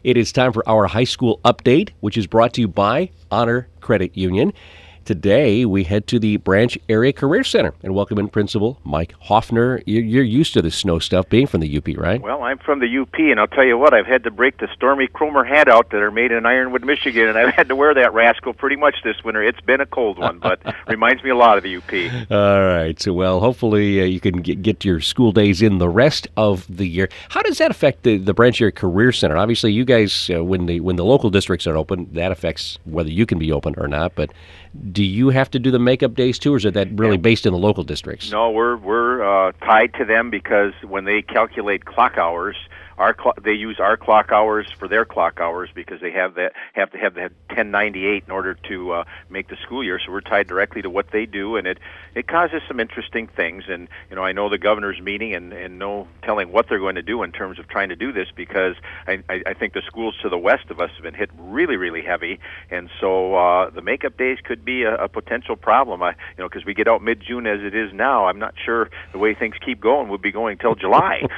It is time for our high school update, which is brought to you by Honor Credit Union. Today, we head to the Branch Area Career Center and welcome in Principal Mike Hoffner. You're used to the snow stuff, being from the UP, right? Well, I'm from the UP, and I'll tell you what, I've had to break the Stormy Cromer hat out that are made in Ironwood, Michigan, and I've had to wear that rascal pretty much this winter. It's been a cold one, but reminds me a lot of the UP. All right. So, well, hopefully you can get your school days in the rest of the year. How does that affect the Branch Area Career Center? Obviously, you guys, when the local districts are open, that affects whether you can be open or not, but do you have to do the makeup days too, or is that really based in the local districts? No, we're tied to them because when they calculate clock hours, they use our clock hours for their clock hours because they have to have that 1098 in order to make the school year. So we're tied directly to what they do, and it causes some interesting things. And I know the governor's meeting, and no telling what they're going to do in terms of trying to do this because I think the schools to the west of us have been hit really, really heavy, and so the makeup days could be a potential problem. Because we get out mid-June as it is now, I'm not sure the way things keep going we'll be going till July.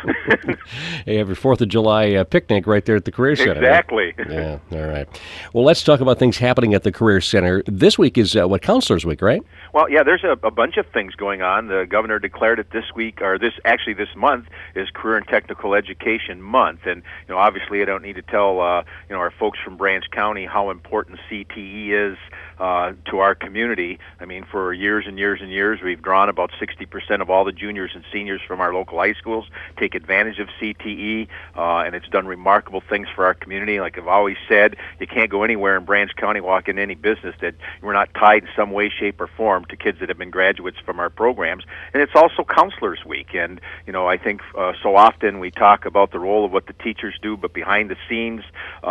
Hey, have your 4th of July picnic right there at the Career Center. Exactly. Right? Yeah, all right. Well, let's talk about things happening at the Career Center. This week is Counselors Week, right? Well, yeah, there's a bunch of things going on. The governor declared it this week, or this month is Career and Technical Education Month. And, obviously I don't need to tell, our folks from Branch County how important CTE is to our community. I mean, for years and years and years, we've drawn about 60% of all the juniors and seniors from our local high schools take advantage of CTE, and it's done remarkable things for our community. Like I've always said, you can't go anywhere in Branch County, walk in any business that we're not tied in some way, shape, or form to kids that have been graduates from our programs. And it's also Counselors Week, and I think so often we talk about the role of what the teachers do, but behind the scenes,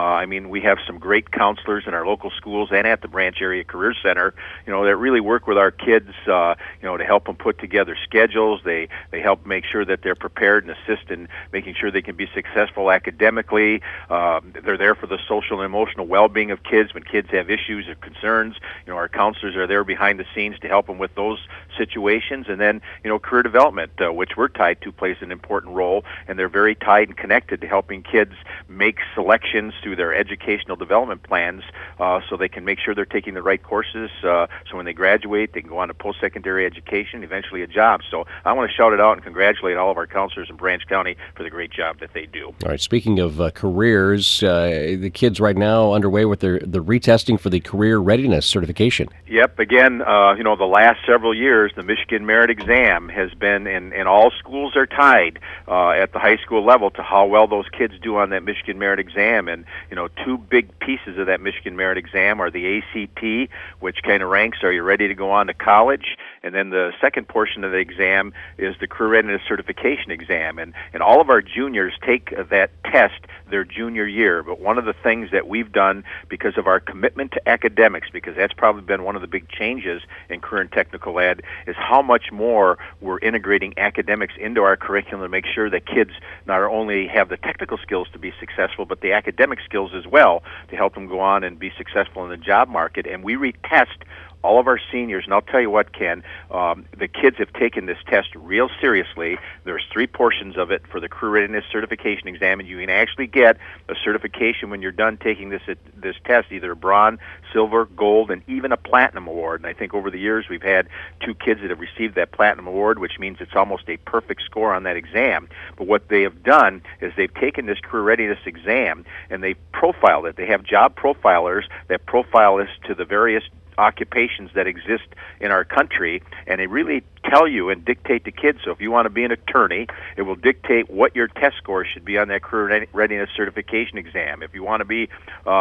we have some great counselors in our local schools and at the Branch Area Career Center, that really work with our kids, to help them put together schedules. They help make sure that they're prepared and assist in making sure they can be successful academically. They're there for the social and emotional well-being of kids when kids have issues or concerns. Our counselors are there behind the scenes to help them with those situations. And then, career development, which we're tied to, plays an important role, and they're very tied and connected to helping kids make selections through their educational development plans so they can make sure they're taking the right courses so when they graduate, they can go on to post-secondary education, eventually a job. So I want to shout it out and congratulate all of our counselors in Branch County for the great job that they do. All right, speaking of careers, the kids right now underway with the retesting for the Career Readiness Certification. Yep, again, the last several years, the Michigan Merit Exam has been, and all schools are tied at the high school level to how well those kids do on that Michigan Merit Exam. And, two big pieces of that Michigan Merit Exam are the ACT, which kind of ranks, are you ready to go on to college? And then the second portion of the exam is the Career Readiness Certification Exam. And all of our juniors take that test their junior year. But one of the things that we've done because of our commitment to academics, because that's probably been one of the big changes in career and technical ed, is how much more we're integrating academics into our curriculum to make sure that kids not only have the technical skills to be successful, but the academic skills as well to help them go on and be successful in the job market. And we retest all of our seniors, and I'll tell you what, Ken, the kids have taken this test real seriously. There's 3 portions of it for the Career Readiness Certification Exam, and you can actually get a certification when you're done taking this test, either a bronze, silver, gold, and even a platinum award. And I think over the years we've had 2 kids that have received that platinum award, which means it's almost a perfect score on that exam. But what they have done is they've taken this Career Readiness exam and they've profiled it. They have job profilers that profile this to the various occupations that exist in our country, and they really tell you and dictate to kids. So if you want to be an attorney, it will dictate what your test score should be on that Career Readiness Certification Exam. If you want to be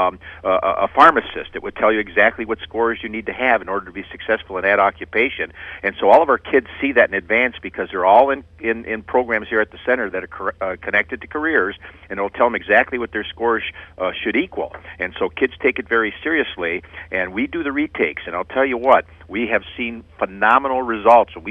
a pharmacist, it would tell you exactly what scores you need to have in order to be successful in that occupation. And so all of our kids see that in advance because they're all in programs here at the center that are connected to careers, and it'll tell them exactly what their scores should equal. And so kids take it very seriously, and we do the retakes. And I'll tell you what, we have seen phenomenal results when we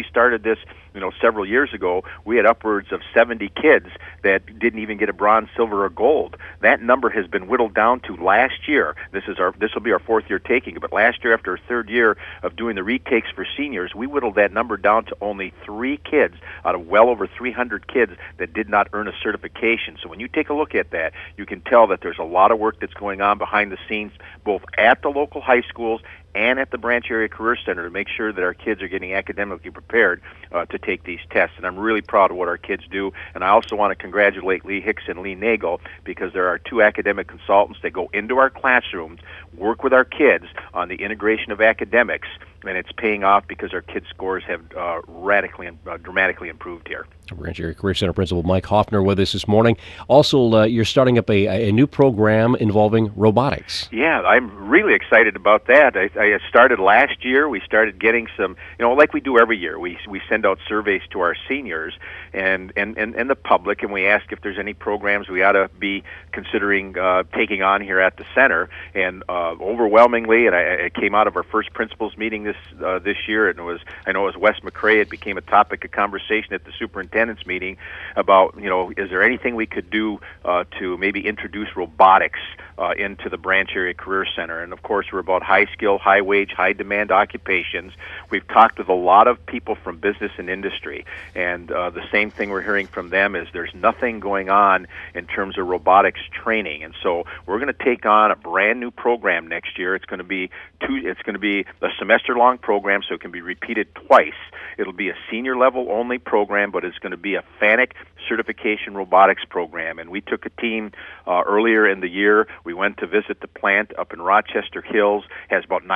started this, several years ago, we had upwards of 70 kids that didn't even get a bronze, silver, or gold. That number has been whittled down to last year. This will be our fourth year taking it, but last year, after our third year of doing the retakes for seniors, we whittled that number down to only 3 kids out of well over 300 kids that did not earn a certification. So when you take a look at that, you can tell that there's a lot of work that's going on behind the scenes, both at the local high schools and at the Branch Area Career Center, to make sure that our kids are getting academically prepared to take these tests. And I'm really proud of what our kids do. And I also want to congratulate Lee Hicks and Lee Nagel, because there are 2 academic consultants that go into our classrooms, work with our kids on the integration of academics, and it's paying off because our kids' scores have radically and dramatically improved here. Branch Area Career Center Principal Mike Hoffner with us this morning. Also, you're starting up a new program involving robotics. Yeah, I'm really excited about that. I started last year. We started getting some, like we do every year. We send out surveys to our seniors and the public, and we ask if there's any programs we ought to be considering taking on here at the center. And overwhelmingly, and it came out of our first principals meeting this year, and I know it was Wes McCrae. It became a topic of conversation at the superintendent's meeting about, is there anything we could do to maybe introduce robotics into the Branch Area Career Center. And of course, we're about high skill, high wage, high demand occupations. We've talked with a lot of people from business and industry, and the same thing we're hearing from them is there's nothing going on in terms of robotics training. And so we're going to take on a brand new program next year. It's going to be a semester-long program, so it can be repeated twice. It'll be a senior level only program, but it's going to be a FANUC certification robotics program. And we took a team earlier in the year. We went to visit the plant up in Rochester Hills. Has about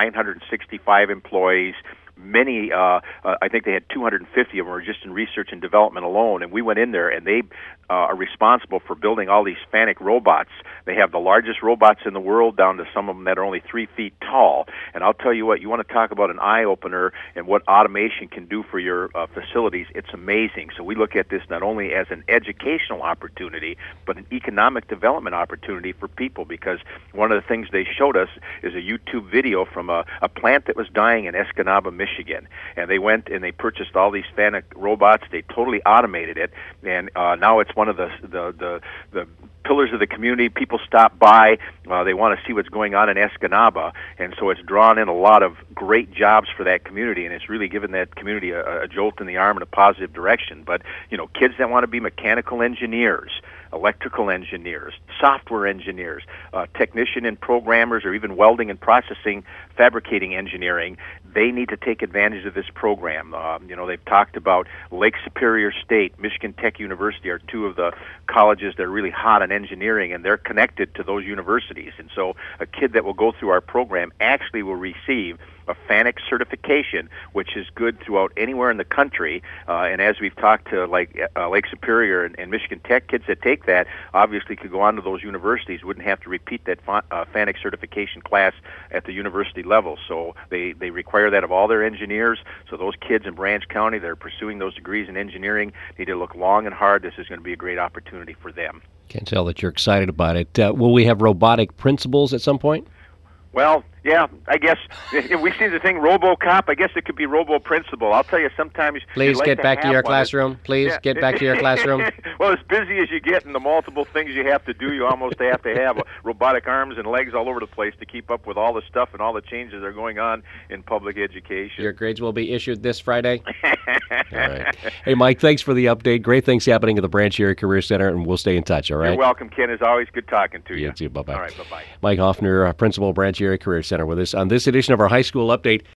965 employees. Many, I think they had 250 of them were just in research and development alone. And we went in there, and they are responsible for building all these FANUC robots. They have the largest robots in the world, down to some of them that are only 3 feet tall. And I'll tell you what, you want to talk about an eye-opener and what automation can do for your facilities, it's amazing. So we look at this not only as an educational opportunity, but an economic development opportunity for people, because one of the things they showed us is a YouTube video from a plant that was dying in Escanaba, Michigan. And they went and they purchased all these FANUC robots. They totally automated it, and now it's one of the pillars of the community. People stop by. They want to see what's going on in Escanaba, and so it's drawn in a lot of great jobs for that community, and it's really given that community a jolt in the arm in a positive direction. But, kids that want to be mechanical engineers, electrical engineers, software engineers, technician and programmers, or even welding and processing, fabricating engineering, they need to take advantage of this program. They've talked about Lake Superior State, Michigan Tech University are 2 of the colleges that are really hot on engineering, and they're connected to those universities. And so a kid that will go through our program actually will receive a FANUC certification, which is good throughout anywhere in the country. And as we've talked to Lake Superior and Michigan Tech, kids that take that obviously could go on to those universities, wouldn't have to repeat that FANUC certification class at the university level. So they require that of all their engineers. So those kids in Branch County that are pursuing those degrees in engineering need to look long and hard. This is going to be a great opportunity for them. Can tell that you're excited about it. Will we have robotic principals at some point? Well, yeah, I guess if we see the thing RoboCop, I guess it could be Robo-Principal. I'll tell you, sometimes please like get back to your classroom. Please Yeah. get back to your classroom. Well, as busy as you get and the multiple things you have to do, you almost have to have robotic arms and legs all over the place to keep up with all the stuff and all the changes that are going on in public education. Your grades will be issued this Friday. All right. Hey, Mike, thanks for the update. Great things happening at the Branch Area Career Center, and we'll stay in touch, all right? You're welcome, Ken. As always, good talking to you. You too. Bye-bye. All right, bye-bye. Mike Hoffner, Principal, Branch Area Career Center, with us on this edition of our High School Update.